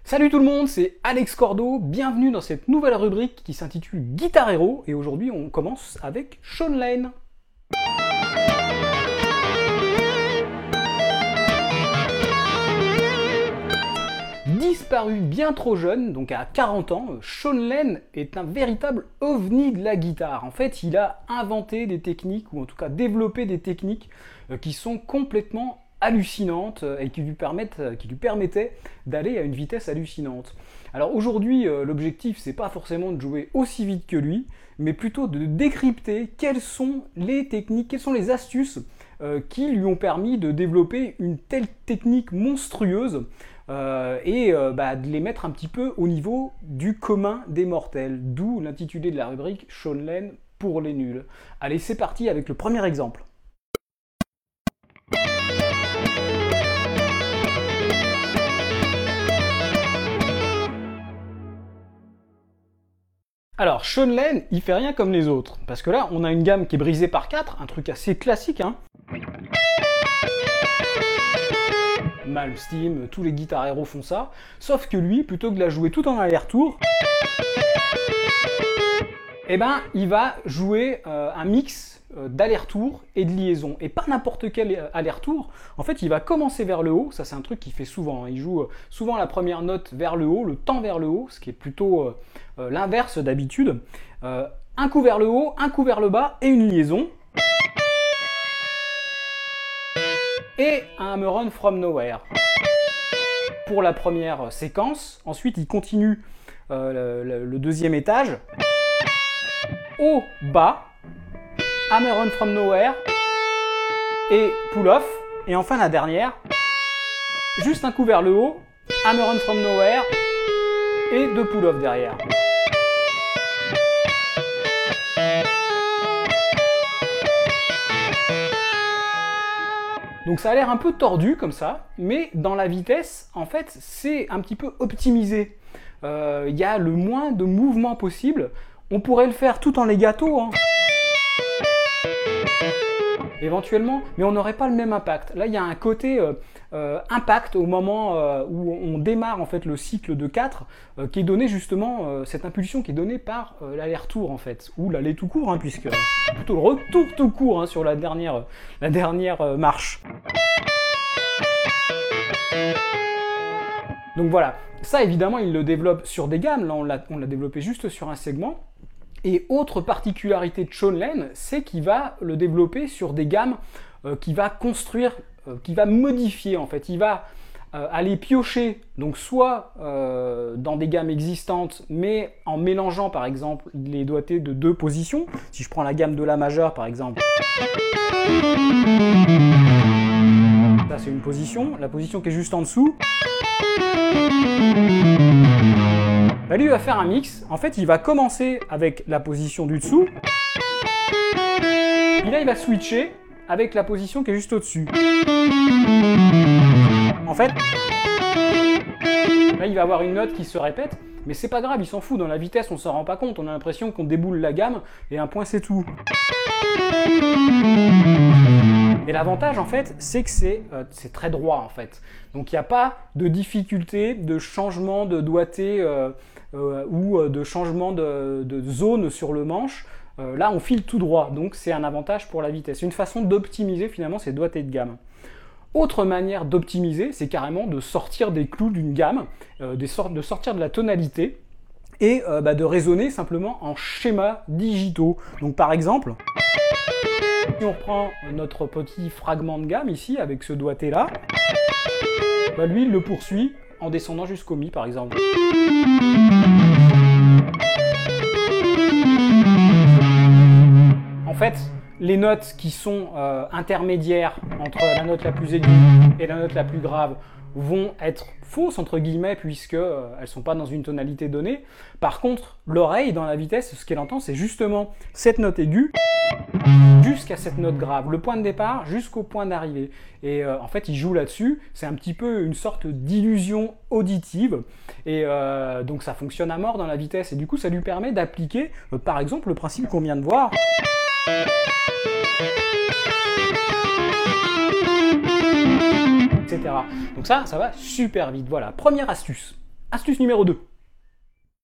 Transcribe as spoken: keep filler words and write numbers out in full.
Salut tout le monde, c'est Alex Cordo, bienvenue dans cette nouvelle rubrique qui s'intitule Guitar Hero et aujourd'hui on commence avec Shawn Lane. Disparu bien trop jeune, donc à quarante ans, Shawn Lane est un véritable ovni de la guitare. En fait, il a inventé des techniques, ou en tout cas développé des techniques qui sont complètement hallucinantes et qui lui, permettent, qui lui permettaient d'aller à une vitesse hallucinante. Alors aujourd'hui, l'objectif, c'est pas forcément de jouer aussi vite que lui, mais plutôt de décrypter quelles sont les techniques, quelles sont les astuces euh, qui lui ont permis de développer une telle technique monstrueuse euh, et euh, bah, de les mettre un petit peu au niveau du commun des mortels, d'où l'intitulé de la rubrique Shawn Lane pour les nuls. Allez, c'est parti avec le premier exemple. Alors, Shawn Lane, il fait rien comme les autres, parce que là, on a une gamme qui est brisée par quatre, un truc assez classique, hein. Malmsteen, tous les Guitar Hero font ça, sauf que lui, plutôt que de la jouer tout en aller-retour, eh ben, il va jouer euh, un mix euh, d'aller-retour et de liaison. Et pas n'importe quel aller-retour. En fait, il va commencer vers le haut. Ça, c'est un truc qu'il fait souvent. Hein. Il joue euh, souvent la première note vers le haut, le temps vers le haut, ce qui est plutôt euh, euh, l'inverse d'habitude. Euh, un coup vers le haut, un coup vers le bas et une liaison. Et un hammer run from nowhere. Pour la première séquence. Ensuite, il continue euh, le, le deuxième étage. Haut, bas, hammer run from nowhere et pull off. Et enfin la dernière, juste un coup vers le haut, hammer run from nowhere et deux pull off derrière. Donc ça a l'air un peu tordu comme ça, mais dans la vitesse, en fait, c'est un petit peu optimisé. Il euh, y a le moins de mouvements possible. On pourrait le faire tout en legato, hein. Éventuellement, mais on n'aurait pas le même impact. Là, il y a un côté euh, euh, impact au moment euh, où on démarre en fait le cycle de quatre, euh, qui est donné justement, euh, cette impulsion qui est donnée par euh, l'aller-retour en fait, ou l'aller tout court, hein, puisque c'est plutôt le retour tout court hein, sur la dernière, la dernière euh, marche. Donc voilà, ça évidemment il le développe sur des gammes, là on l'a, on l'a développé juste sur un segment. Et autre particularité de Shawn Lane, c'est qu'il va le développer sur des gammes euh, qu'il va construire, euh, qu'il va modifier en fait. Il va euh, aller piocher, donc soit euh, dans des gammes existantes, mais en mélangeant par exemple les doigtés de deux positions. Si je prends la gamme de La majeure par exemple. Ça c'est une position, la position qui est juste en dessous. Bah lui il va faire un mix, en fait il va commencer avec la position du dessous, puis là il va switcher avec la position qui est juste au-dessus. En fait, là il va avoir une note qui se répète, mais c'est pas grave, il s'en fout, dans la vitesse on s'en rend pas compte, on a l'impression qu'on déboule la gamme et un point c'est tout. Et l'avantage en fait, c'est que c'est euh, c'est très droit en fait. Donc il n'y a pas de difficulté de changement de doigté euh, euh, ou de changement de, de zone sur le manche. Euh, là on file tout droit, donc c'est un avantage pour la vitesse. C'est une façon d'optimiser finalement ces doigtés de gamme. Autre manière d'optimiser, c'est carrément de sortir des clous d'une gamme, euh, des sortes, de sortir de la tonalité et euh, bah, de raisonner simplement en schémas digitaux. Donc par exemple, si on reprend notre petit fragment de gamme ici, avec ce doigté là, bah lui il le poursuit en descendant jusqu'au Mi par exemple. En fait, les notes qui sont euh, intermédiaires entre la note la plus aiguë et la note la plus grave vont être fausses entre guillemets puisque euh, elles sont pas dans une tonalité donnée. Par contre, l'oreille dans la vitesse, ce qu'elle entend, c'est justement cette note aiguë jusqu'à cette note grave, le point de départ jusqu'au point d'arrivée. Et euh, en fait, il joue là-dessus. C'est un petit peu une sorte d'illusion auditive. Et euh, donc, ça fonctionne à mort dans la vitesse. Et du coup, ça lui permet d'appliquer, euh, par exemple, le principe qu'on vient de voir. et cetera. Donc ça, ça va super vite. Voilà, première astuce. Astuce numéro deux.